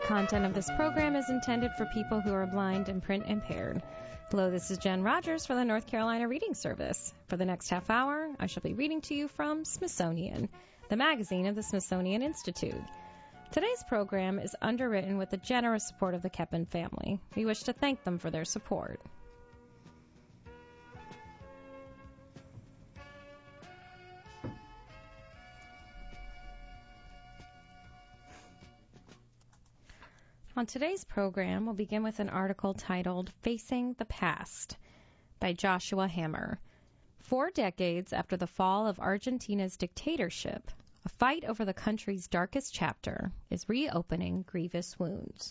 content of this program is intended for people who are blind and print impaired. Hello, this is Jen Rogers for the North Carolina Reading Service. For the next half hour, I shall be reading to you from Smithsonian, the magazine of the Smithsonian Institute. Today's program is underwritten with the generous support of the Kepin family. We wish to thank them for their support. On today's program, we'll begin with an article titled Facing the Past by Joshua Hammer. 4 decades after the fall of Argentina's dictatorship, a fight over the country's darkest chapter is reopening grievous wounds.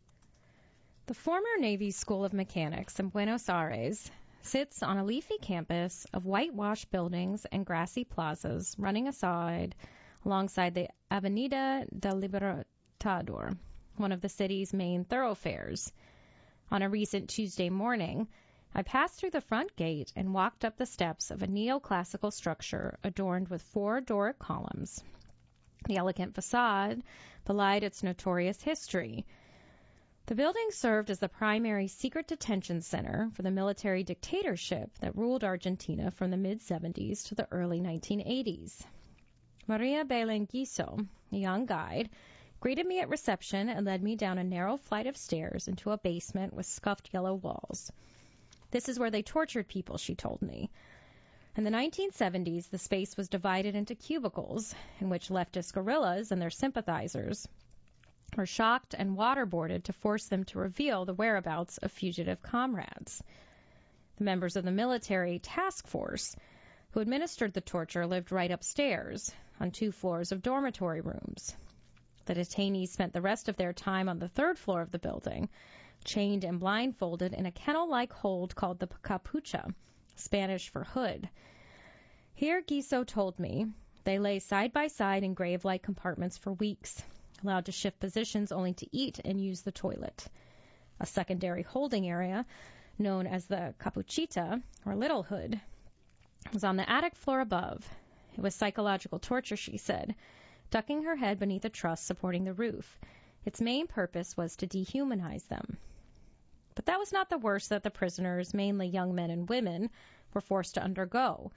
The former Navy School of Mechanics in Buenos Aires sits on a leafy campus of whitewashed buildings and grassy plazas running alongside the Avenida del Libertador, one of the city's main thoroughfares. On a recent Tuesday morning, I passed through the front gate and walked up the steps of a neoclassical structure adorned with 4 Doric columns. The elegant facade belied its notorious history. The building served as the primary secret detention center for the military dictatorship that ruled Argentina from the mid-70s to the early 1980s. Maria Belén Guiso, a young guide, greeted me at reception and led me down a narrow flight of stairs into a basement with scuffed yellow walls. This is where they tortured people, she told me. In the 1970s, the space was divided into cubicles in which leftist guerrillas and their sympathizers were shocked and waterboarded to force them to reveal the whereabouts of fugitive comrades. The members of the military task force who administered the torture lived right upstairs on 2 floors of dormitory rooms. The detainees spent the rest of their time on the 3rd floor of the building, chained and blindfolded in a kennel-like hold called the capucha, Spanish for hood. Here, Guiso told me, they lay side by side in grave-like compartments for weeks, allowed to shift positions only to eat and use the toilet. A secondary holding area, known as the capuchita, or little hood, was on the attic floor above. It was psychological torture, she said, ducking her head beneath a truss supporting the roof. Its main purpose was to dehumanize them. But that was not the worst that the prisoners, mainly young men and women, were forced to undergo.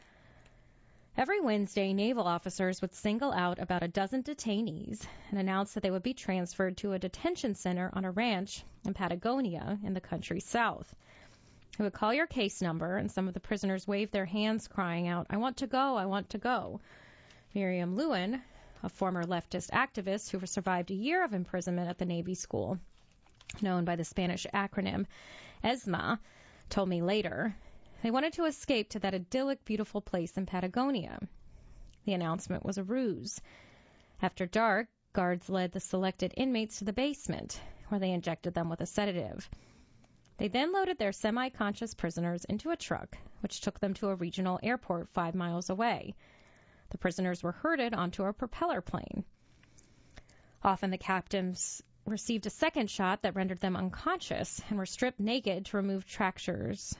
Every Wednesday, naval officers would single out about a dozen detainees and announce that they would be transferred to a detention center on a ranch in Patagonia in the country's south. They would call your case number, and some of the prisoners waved their hands, crying out, "I want to go, I want to go." Miriam Lewin, a former leftist activist who survived a year of imprisonment at the Navy School, known by the Spanish acronym ESMA, told me later, they wanted to escape to that idyllic, beautiful place in Patagonia. The announcement was a ruse. After dark, guards led the selected inmates to the basement, where they injected them with a sedative. They then loaded their semi-conscious prisoners into a truck, which took them to a regional airport 5 miles away. The prisoners were herded onto a propeller plane. Often the captives received a second shot that rendered them unconscious and were stripped naked to remove traces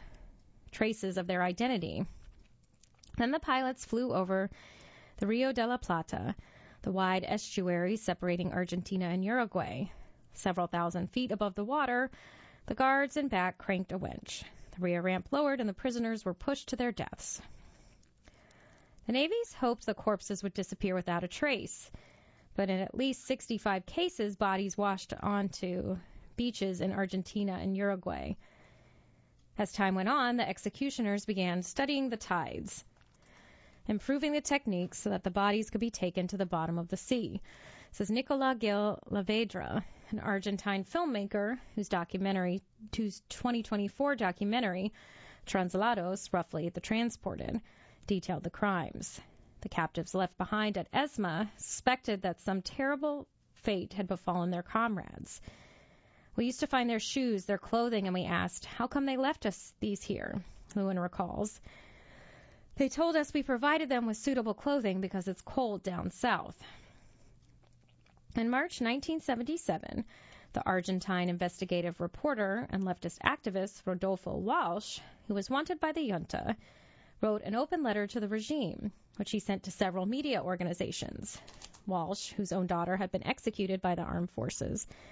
of their identity. Then the pilots flew over the Rio de la Plata, the wide estuary separating Argentina and Uruguay. Several thousand feet above the water, the guards in back cranked a winch. The rear ramp lowered and the prisoners were pushed to their deaths. The Navy's hoped the corpses would disappear without a trace, but in at least 65 cases, bodies washed onto beaches in Argentina and Uruguay. As time went on, the executioners began studying the tides, improving the techniques so that the bodies could be taken to the bottom of the sea, says Nicolás Gil Lavedra, an Argentine filmmaker whose 2024 documentary, Traslados, roughly The Transported, detailed the crimes. The captives left behind at ESMA suspected that some terrible fate had befallen their comrades. We used to find their shoes, their clothing, and we asked, how come they left us these here? Lewin recalls. They told us we provided them with suitable clothing because it's cold down south. In March 1977, the Argentine investigative reporter and leftist activist Rodolfo Walsh, who was wanted by the junta, wrote an open letter to the regime, which he sent to several media organizations. Walsh, whose own daughter had been executed by the armed forces,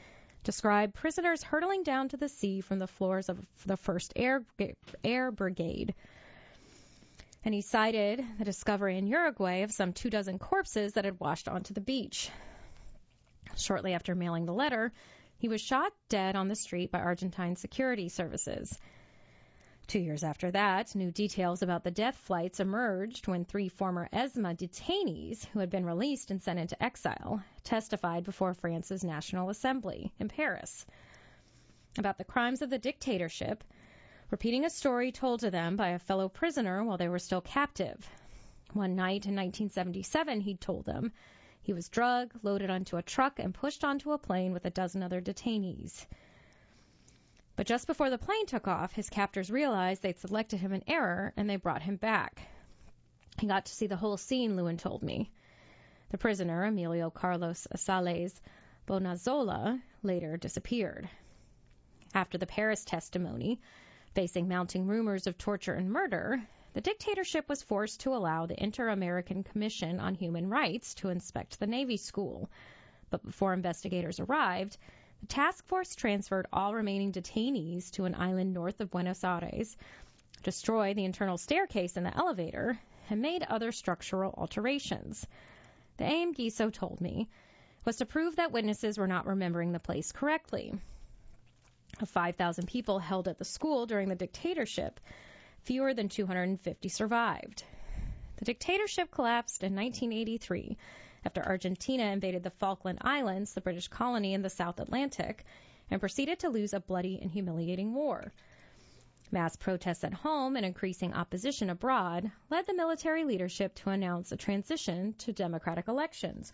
described prisoners hurtling down to the sea from the floors of the 1st Air Brigade. And he cited the discovery in Uruguay of some 24 corpses that had washed onto the beach. Shortly after mailing the letter, he was shot dead on the street by Argentine security services. 2 years after that, new details about the death flights emerged when 3 former ESMA detainees who had been released and sent into exile testified before France's National Assembly in Paris about the crimes of the dictatorship, repeating a story told to them by a fellow prisoner while they were still captive. One night in 1977, he told them he was drugged, loaded onto a truck, and pushed onto a plane with a dozen other detainees. But just before the plane took off, his captors realized they'd selected him in error, and they brought him back. He got to see the whole scene, Lewin told me. The prisoner, Emilio Carlos Sales Bonazola, later disappeared. After the Paris testimony, facing mounting rumors of torture and murder, the dictatorship was forced to allow the Inter-American Commission on Human Rights to inspect the Navy school. But before investigators arrived, the task force transferred all remaining detainees to an island north of Buenos Aires, destroyed the internal staircase in the elevator, and made other structural alterations. The aim, Guiso told me, was to prove that witnesses were not remembering the place correctly. Of 5,000 people held at the school during the dictatorship, fewer than 250 survived. The dictatorship collapsed in 1983 after Argentina invaded the Falkland Islands, the British colony in the South Atlantic, and proceeded to lose a bloody and humiliating war. Mass protests at home and increasing opposition abroad led the military leadership to announce a transition to democratic elections.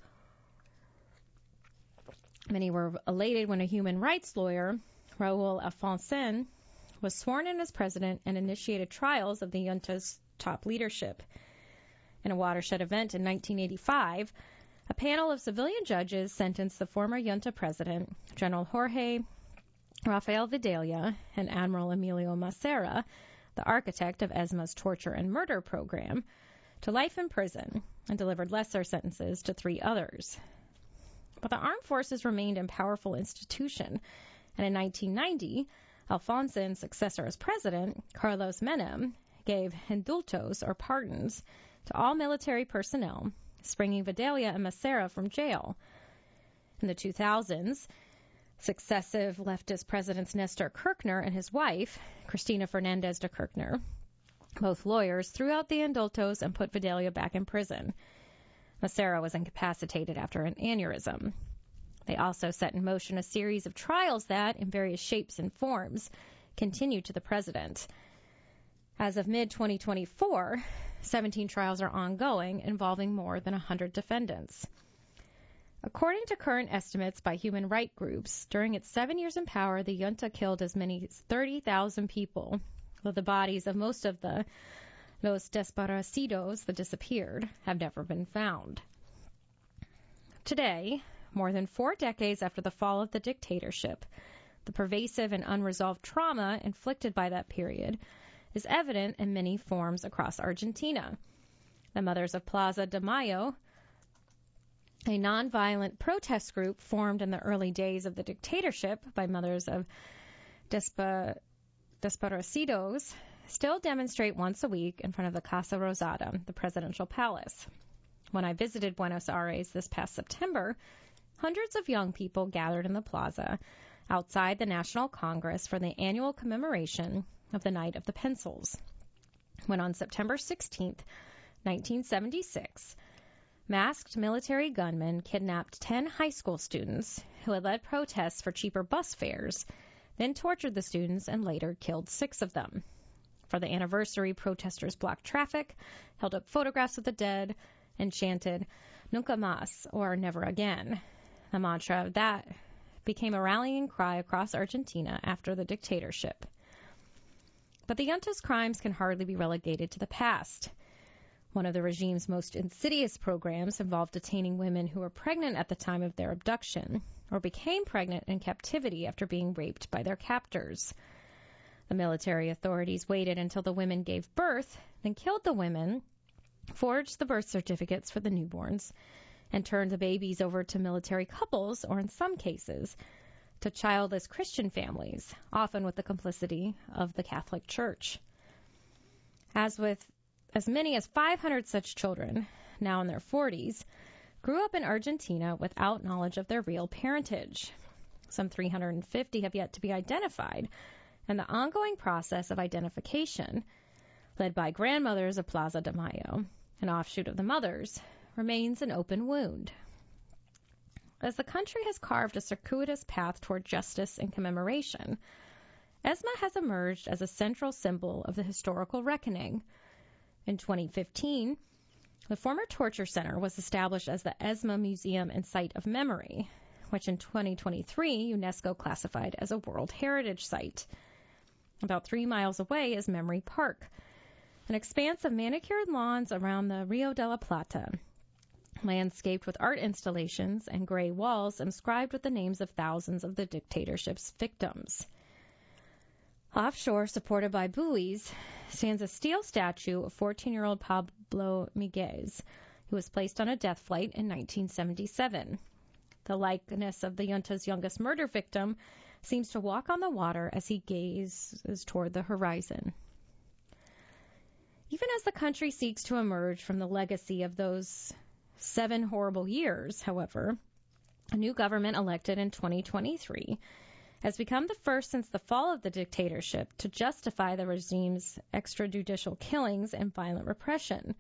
Many were elated when a human rights lawyer, Raúl Alfonsín, was sworn in as president and initiated trials of the junta's top leadership. In a watershed event in 1985, a panel of civilian judges sentenced the former junta president, General Jorge Rafael Videla, and Admiral Emilio Massera, the architect of ESMA's torture and murder program, to life in prison and delivered lesser sentences to 3 others. But the armed forces remained a powerful institution, and in 1990, Alfonsín's successor as president, Carlos Menem, gave indultos, or pardons, to all military personnel, springing Videla and Massera from jail. In the 2000s, successive leftist presidents Nestor Kirchner and his wife, Cristina Fernández de Kirchner, both lawyers, threw out the indultos and put Videla back in prison. Massera was incapacitated after an aneurysm. They also set in motion a series of trials that, in various shapes and forms, continue to the president. As of mid-2024, 17 trials are ongoing, involving more than 100 defendants. According to current estimates by human rights groups, during its 7 years in power, the junta killed as many as 30,000 people, though the bodies of most of the Los Desaparecidos, the disappeared, have never been found. Today, more than 4 decades after the fall of the dictatorship, the pervasive and unresolved trauma inflicted by that period is evident in many forms across Argentina. The Mothers of Plaza de Mayo, a nonviolent protest group formed in the early days of the dictatorship by mothers of desaparecidos, still demonstrate once a week in front of the Casa Rosada, the presidential palace. When I visited Buenos Aires this past September, hundreds of young people gathered in the plaza outside the National Congress for the annual commemoration of the Night of the Pencils, when on September 16, 1976, masked military gunmen kidnapped 10 high school students who had led protests for cheaper bus fares, then tortured the students and later killed 6 of them. For the anniversary, protesters blocked traffic, held up photographs of the dead, and chanted "Nunca más," or "Never again." The mantra of that became a rallying cry across Argentina after the dictatorship. But the junta's crimes can hardly be relegated to the past. One of the regime's most insidious programs involved detaining women who were pregnant at the time of their abduction or became pregnant in captivity after being raped by their captors. The military authorities waited until the women gave birth, then killed the women, forged the birth certificates for the newborns, and turned the babies over to military couples, or in some cases, to childless Christian families, often with the complicity of the Catholic Church. As with as many as 500 such children, now in their 40s, grew up in Argentina without knowledge of their real parentage. Some 350 have yet to be identified, and the ongoing process of identification, led by Grandmothers of Plaza de Mayo, an offshoot of the Mothers, remains an open wound. As the country has carved a circuitous path toward justice and commemoration, ESMA has emerged as a central symbol of the historical reckoning. In 2015, the former torture center was established as the ESMA Museum and Site of Memory, which in 2023 UNESCO classified as a World Heritage Site. About 3 miles away is Memory Park, an expanse of manicured lawns around the Rio de la Plata, landscaped with art installations and gray walls inscribed with the names of thousands of the dictatorship's victims. Offshore, supported by buoys, stands a steel statue of 14-year-old Pablo Miguez, who was placed on a death flight in 1977. The likeness of the junta's youngest murder victim seems to walk on the water as he gazes toward the horizon. Even as the country seeks to emerge from the legacy of those 7 horrible years, however, a new government elected in 2023 has become the first since the fall of the dictatorship to justify the regime's extrajudicial killings and violent repression.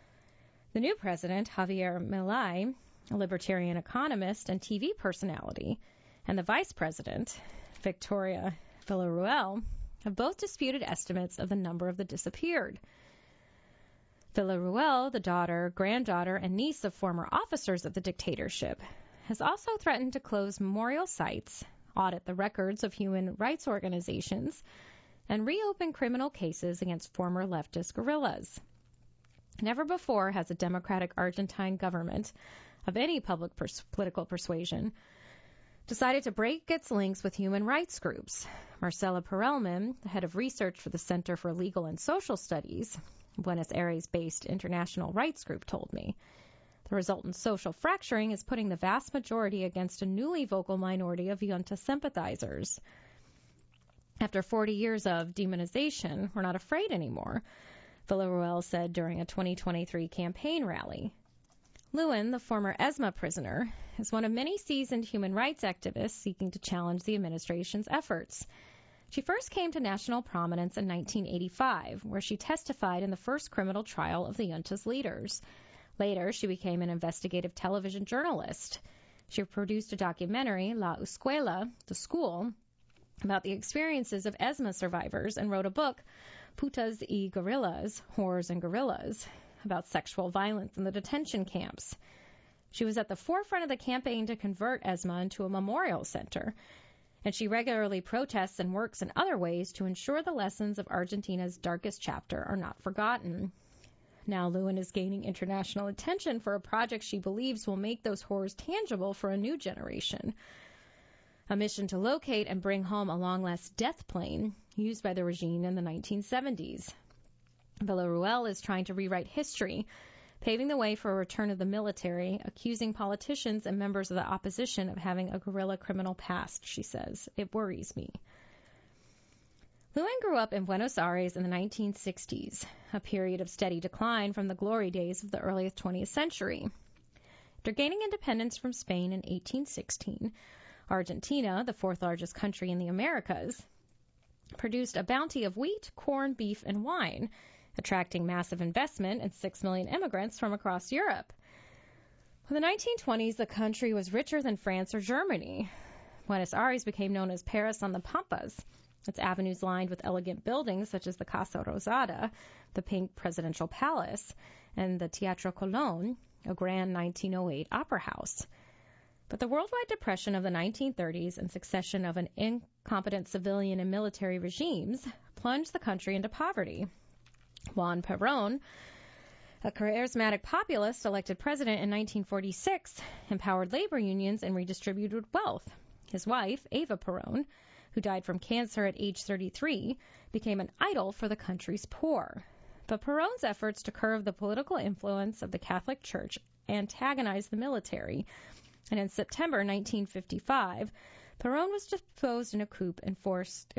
The new president, Javier Milei, a libertarian economist and TV personality, and the vice president, Victoria Villarruel, have both disputed estimates of the number of the disappeared. Villarruel, the daughter, granddaughter, and niece of former officers of the dictatorship, has also threatened to close memorial sites, audit the records of human rights organizations, and reopen criminal cases against former leftist guerrillas. Never before has a democratic Argentine government of any public political persuasion decided to break its links with human rights groups. Marcela Perelman, the head of research for the Center for Legal and Social Studies, Buenos Aires-based international rights group, told me. The resultant social fracturing is putting the vast majority against a newly vocal minority of junta sympathizers. After 40 years of demonization, we're not afraid anymore, Villarruel said during a 2023 campaign rally. Lewin, the former ESMA prisoner, is one of many seasoned human rights activists seeking to challenge the administration's efforts. She first came to national prominence in 1985, where she testified in the first criminal trial of the junta's leaders. Later, she became an investigative television journalist. She produced a documentary, La Escuela, The School, about the experiences of ESMA survivors and wrote a book, Putas y Guerrillas, Whores and Guerrillas, about sexual violence in the detention camps. She was at the forefront of the campaign to convert ESMA into a memorial center, and she regularly protests and works in other ways to ensure the lessons of Argentina's darkest chapter are not forgotten. Now Lewin is gaining international attention for a project she believes will make those horrors tangible for a new generation. A mission to locate and bring home a long-lost death plane used by the regime in the 1970s. Villarruel is trying to rewrite history, paving the way for a return of the military, accusing politicians and members of the opposition of having a guerrilla criminal past, she says. It worries me. Lewin grew up in Buenos Aires in the 1960s, a period of steady decline from the glory days of the early 20th century. After gaining independence from Spain in 1816, Argentina, the fourth largest country in the Americas, produced a bounty of wheat, corn, beef, and wine, attracting massive investment and 6 million immigrants from across Europe. In the 1920s, the country was richer than France or Germany. Buenos Aires became known as Paris on the Pampas, its avenues lined with elegant buildings such as the Casa Rosada, the Pink Presidential Palace, and the Teatro Colón, a grand 1908 opera house. But the worldwide depression of the 1930s and succession of an incompetent civilian and military regimes plunged the country into poverty. Juan Perón, a charismatic populist elected president in 1946, empowered labor unions and redistributed wealth. His wife, Eva Perón, who died from cancer at age 33, became an idol for the country's poor. But Perón's efforts to curb the political influence of the Catholic Church antagonized the military, and in September 1955, Perón was deposed in a coup and forced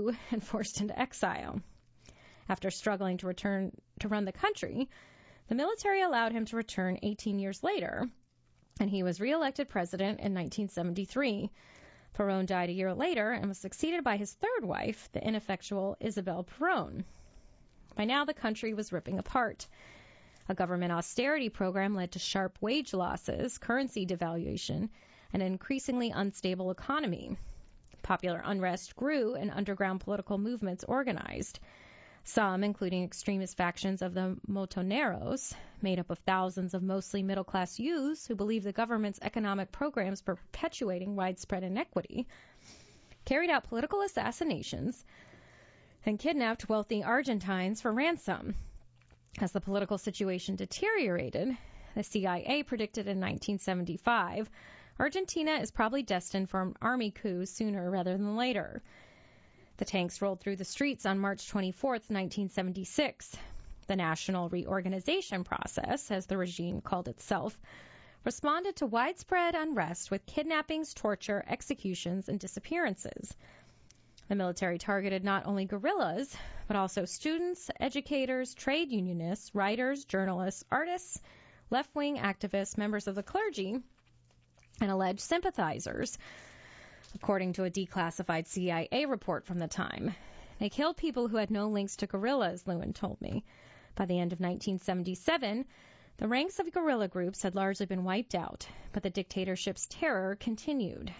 into exile. After struggling to run the country, the military allowed him to return 18 years later, and he was reelected president in 1973. Perón died a year later and was succeeded by his third wife, the ineffectual Isabel Perón. By now, the country was ripping apart. A government austerity program led to sharp wage losses, currency devaluation, and an increasingly unstable economy. Popular unrest grew and underground political movements organized. Some, including extremist factions of the Montoneros, made up of thousands of mostly middle-class youths who believed the government's economic programs were perpetuating widespread inequity, carried out political assassinations and kidnapped wealthy Argentines for ransom. As the political situation deteriorated, the CIA predicted in 1975, Argentina is probably destined for an army coup sooner rather than later. The tanks rolled through the streets on March 24, 1976. The National Reorganization Process, as the regime called itself, responded to widespread unrest with kidnappings, torture, executions, and disappearances. The military targeted not only guerrillas, but also students, educators, trade unionists, writers, journalists, artists, left-wing activists, members of the clergy, and alleged sympathizers, according to a declassified CIA report from the time. They killed people who had no links to guerrillas, Lewin told me. By the end of 1977, the ranks of guerrilla groups had largely been wiped out, but the dictatorship's terror continued.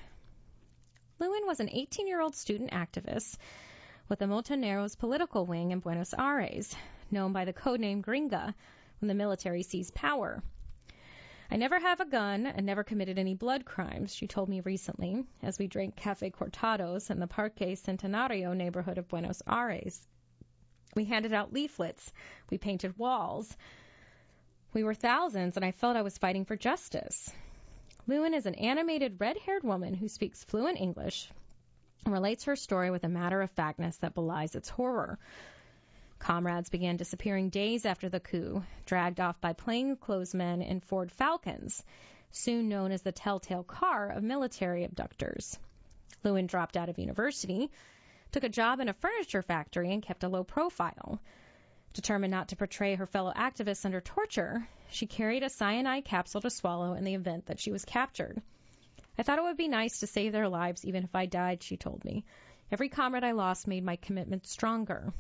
Lewin was an 18-year-old student activist with the Montoneros political wing in Buenos Aires, known by the codename Gringa, when the military seized power. I never have a gun and never committed any blood crimes, she told me recently, as we drank Café Cortados in the Parque Centenario neighborhood of Buenos Aires. We handed out leaflets. We painted walls. We were thousands, and I felt I was fighting for justice. Lewin is an animated red-haired woman who speaks fluent English and relates her story with a matter-of-factness that belies its horror. Comrades began disappearing days after the coup, dragged off by plainclothesmen in Ford Falcons, soon known as the telltale car of military abductors. Lewin dropped out of university, took a job in a furniture factory, and kept a low profile. Determined not to portray her fellow activists under torture, she carried a cyanide capsule to swallow in the event that she was captured. I thought it would be nice to save their lives even if I died, she told me. Every comrade I lost made my commitment stronger.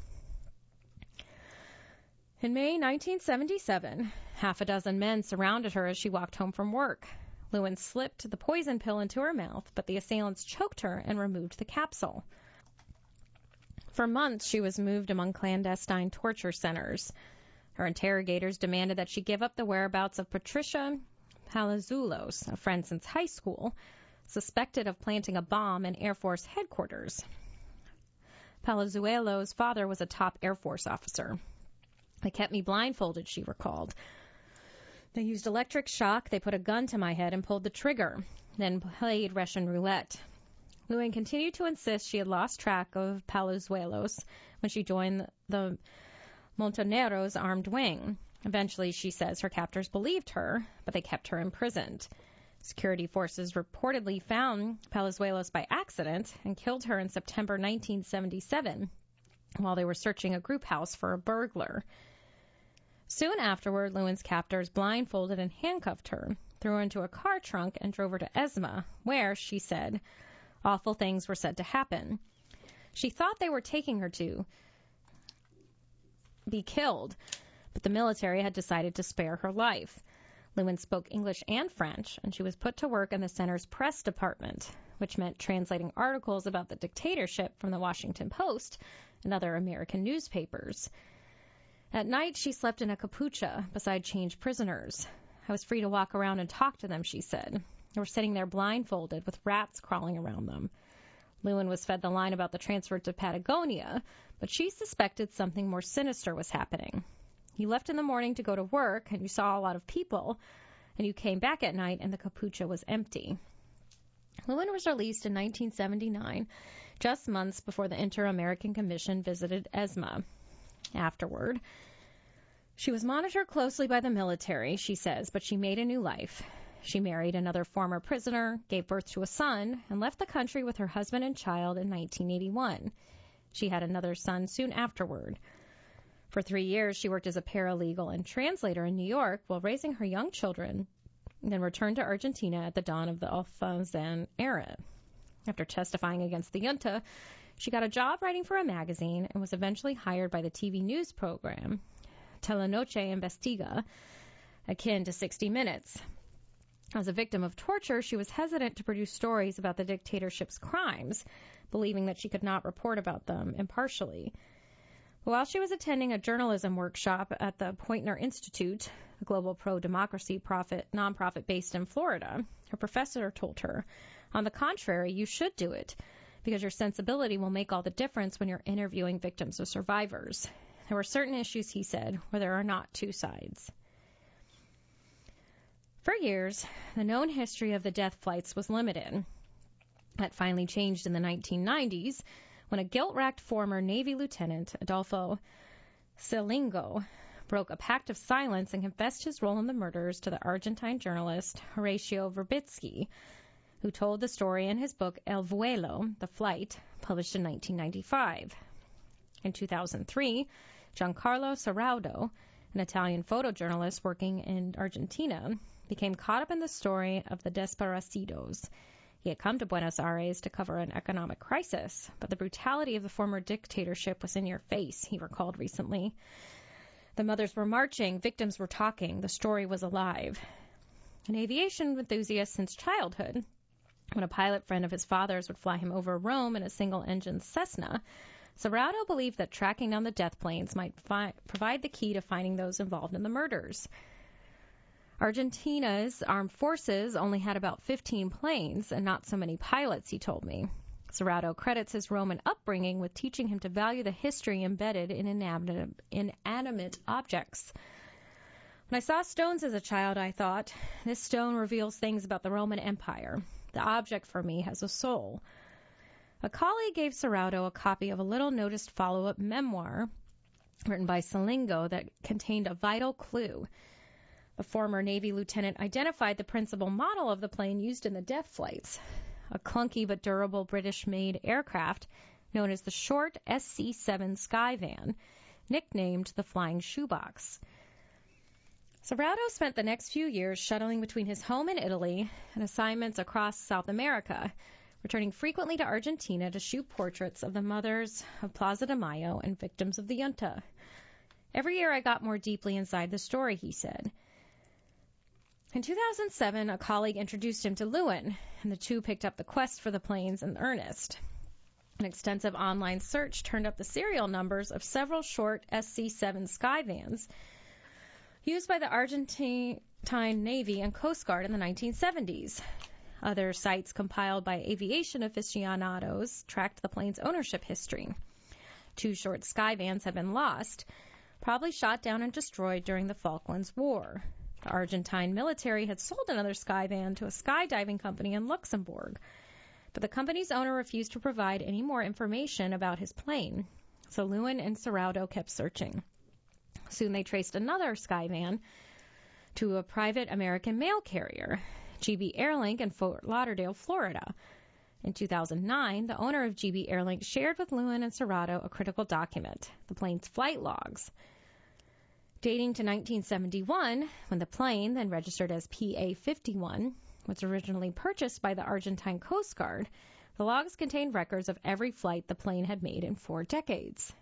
In May 1977, half a dozen men surrounded her as she walked home from work. Lewin slipped the poison pill into her mouth, but the assailants choked her and removed the capsule. For months, she was moved among clandestine torture centers. Her interrogators demanded that she give up the whereabouts of Patricia Palazuelos, a friend since high school, suspected of planting a bomb in Air Force headquarters. Palazuelos' father was a top Air Force officer. They kept me blindfolded, she recalled. They used electric shock, they put a gun to my head and pulled the trigger, then played Russian roulette. Lewin continued to insist she had lost track of Palazuelos when she joined the Montoneros' armed wing. Eventually, she says her captors believed her, but they kept her imprisoned. Security forces reportedly found Palazuelos by accident and killed her in September 1977 while they were searching a group house for a burglar. Soon afterward, Lewin's captors blindfolded and handcuffed her, threw her into a car trunk, and drove her to ESMA, where, she said, awful things were said to happen. She thought they were taking her to be killed, but the military had decided to spare her life. Lewin spoke English and French, and she was put to work in the center's press department, which meant translating articles about the dictatorship from the Washington Post and other American newspapers. At night, she slept in a capucha beside chained prisoners. I was free to walk around and talk to them, she said. They were sitting there blindfolded with rats crawling around them. Lewin was fed the line about the transfer to Patagonia, but she suspected something more sinister was happening. You left in the morning to go to work, and you saw a lot of people, and you came back at night, and the capucha was empty. Lewin was released in 1979, just months before the Inter-American Commission visited ESMA. Afterward, she was monitored closely by the military, she says, but she made a new life. She married another former prisoner, gave birth to a son, and left the country with her husband and child in 1981. She had another son soon afterward. For 3 years, she worked as a paralegal and translator in New York while raising her young children, and then returned to Argentina at the dawn of the Alfonso era. After testifying against the junta, she got a job writing for a magazine and was eventually hired by the TV news program Telenoche Investiga, akin to 60 Minutes. As a victim of torture, she was hesitant to produce stories about the dictatorship's crimes, believing that she could not report about them impartially. While she was attending a journalism workshop at the Poynter Institute, a global pro-democracy nonprofit based in Florida, her professor told her, "On the contrary, you should do it, because your sensibility will make all the difference when you're interviewing victims or survivors." There were certain issues, he said, where there are not two sides. For years, the known history of the death flights was limited. That finally changed in the 1990s when a guilt-racked former Navy lieutenant, Adolfo Selingo, broke a pact of silence and confessed his role in the murders to the Argentine journalist Horacio Verbitsky, who told the story in his book El Vuelo, The Flight, published in 1995. In 2003, Giancarlo Ceraudo, an Italian photojournalist working in Argentina, became caught up in the story of the Desaparecidos. He had come to Buenos Aires to cover an economic crisis, but the brutality of the former dictatorship was in your face, he recalled recently. The mothers were marching, victims were talking, the story was alive. An aviation enthusiast since childhood, when a pilot friend of his father's would fly him over Rome in a single-engine Cessna, Ceraudo believed that tracking down the death planes might provide the key to finding those involved in the murders. Argentina's armed forces only had about 15 planes and not so many pilots, he told me. Ceraudo credits his Roman upbringing with teaching him to value the history embedded in inanimate objects. When I saw stones as a child, I thought, this stone reveals things about the Roman Empire. The object for me has a soul. A colleague gave Ceraudo a copy of a little-noticed follow-up memoir written by Selingo that contained a vital clue. The former Navy lieutenant identified the principal model of the plane used in the death flights, a clunky but durable British-made aircraft known as the short SC-7 Skyvan, nicknamed the Flying Shoebox. Ceraudo spent the next few years shuttling between his home in Italy and assignments across South America, returning frequently to Argentina to shoot portraits of the mothers of Plaza de Mayo and victims of the junta. Every year I got more deeply inside the story, he said. In 2007, a colleague introduced him to Lewin, and the two picked up the quest for the planes in earnest. An extensive online search turned up the serial numbers of several short SC-7 Skyvans used by the Argentine Navy and Coast Guard in the 1970s. Other sites compiled by aviation aficionados tracked the plane's ownership history. 2 short Skyvans have been lost, probably shot down and destroyed during the Falklands War. The Argentine military had sold another Skyvan to a skydiving company in Luxembourg, but the company's owner refused to provide any more information about his plane, so Lewin and Ceraudo kept searching. Soon they traced another Skyvan to a private American mail carrier, GB Airlink in Fort Lauderdale, Florida. In 2009, the owner of GB Airlink shared with Lewin and Ceraudo a critical document, the plane's flight logs. Dating to 1971, when the plane, then registered as PA-51, was originally purchased by the Argentine Coast Guard, the logs contained records of every flight the plane had made in 4 decades.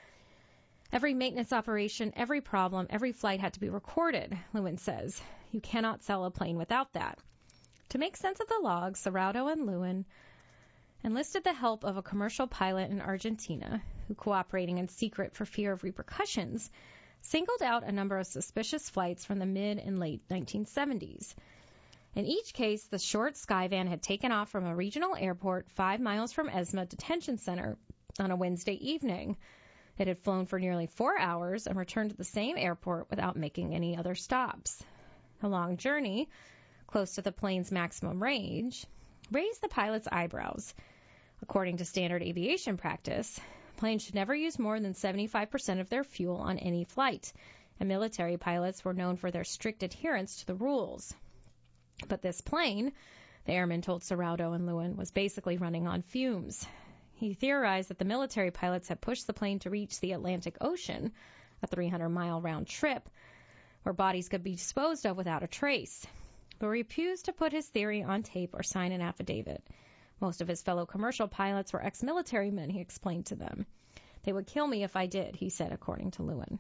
Every maintenance operation, every problem, every flight had to be recorded, Lewin says. You cannot sell a plane without that. To make sense of the logs, Ceraudo and Lewin enlisted the help of a commercial pilot in Argentina, who, cooperating in secret for fear of repercussions, singled out a number of suspicious flights from the mid and late 1970s. In each case, the short Skyvan had taken off from a regional airport 5 miles from ESMA Detention Center on a Wednesday evening. It had flown for nearly 4 hours and returned to the same airport without making any other stops. The long journey, close to the plane's maximum range, raised the pilot's eyebrows. According to standard aviation practice, planes should never use more than 75% of their fuel on any flight, and military pilots were known for their strict adherence to the rules. But this plane, the airman told Serrato and Lewin, was basically running on fumes. He theorized that the military pilots had pushed the plane to reach the Atlantic Ocean, a 300-mile round trip, where bodies could be disposed of without a trace, but refused to put his theory on tape or sign an affidavit. Most of his fellow commercial pilots were ex-military men, he explained to them. They would kill me if I did, he said, according to Lewin.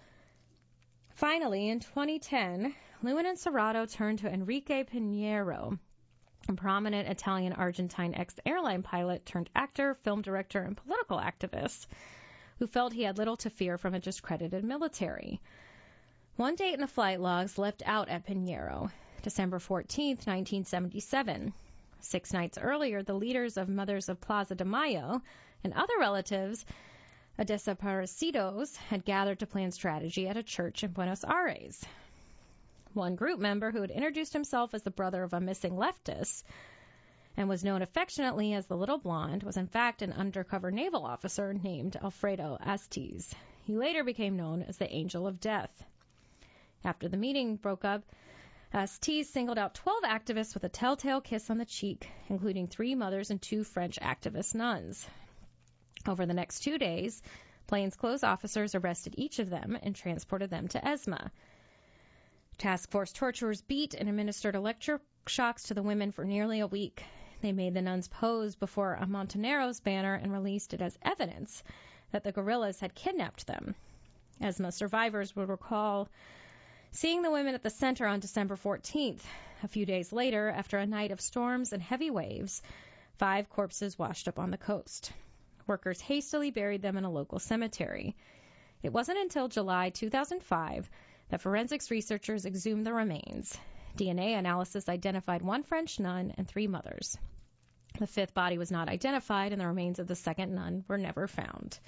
Finally, in 2010, Lewin and Serrato turned to Enrique Pinheiro, a prominent Italian-Argentine ex-airline pilot turned actor, film director, and political activist, who felt he had little to fear from a discredited military. One date in the flight logs left out at Pinheiro, December 14, 1977. 6 nights earlier, the leaders of Mothers of Plaza de Mayo and other relatives of desaparecidos had gathered to plan strategy at a church in Buenos Aires. One group member, who had introduced himself as the brother of a missing leftist and was known affectionately as the Little Blonde, was in fact an undercover naval officer named Alfredo Astiz. He later became known as the Angel of Death. After the meeting broke up, Astiz singled out 12 activists with a telltale kiss on the cheek, including 3 mothers and 2 French activist nuns. Over the next 2 days, plainclothes officers arrested each of them and transported them to ESMA. Task force torturers beat and administered electric shocks to the women for nearly a week. They made the nuns pose before a Montoneros banner and released it as evidence that the guerrillas had kidnapped them. ESMA survivors would recall seeing the women at the center on December 14th. A few days later, after a night of storms and heavy waves, 5 corpses washed up on the coast. Workers hastily buried them in a local cemetery. It wasn't until July 2005 that forensics researchers exhumed the remains. DNA analysis identified 1 French nun and 3 mothers. The 5th body was not identified, and the remains of the 2nd nun were never found.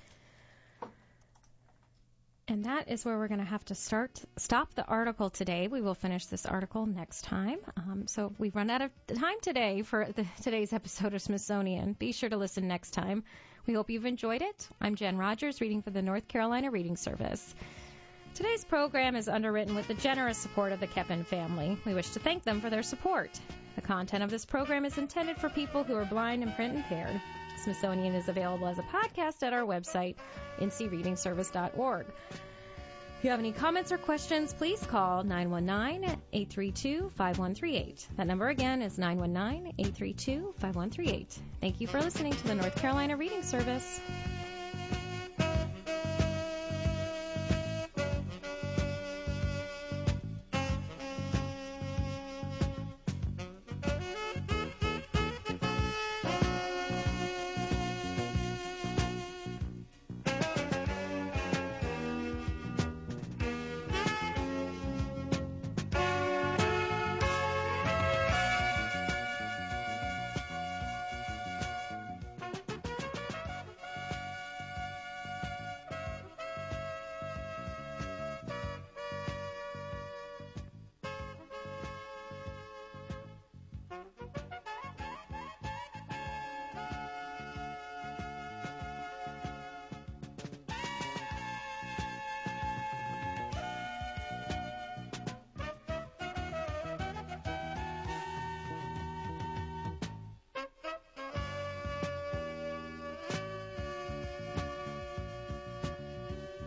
And that is where we're going to have to stop the article today. We will finish this article next time. So we've run out of time today for today's episode of Smithsonian. Be sure to listen next time. We hope you've enjoyed it. I'm Jen Rogers, reading for the North Carolina Reading Service. Today's program is underwritten with the generous support of the Keppen family. We wish to thank them for their support. The content of this program is intended for people who are blind and print impaired. Smithsonian is available as a podcast at our website, ncreadingservice.org. If you have any comments or questions, please call 919-832-5138. That number again is 919-832-5138. Thank you for listening to the North Carolina Reading Service.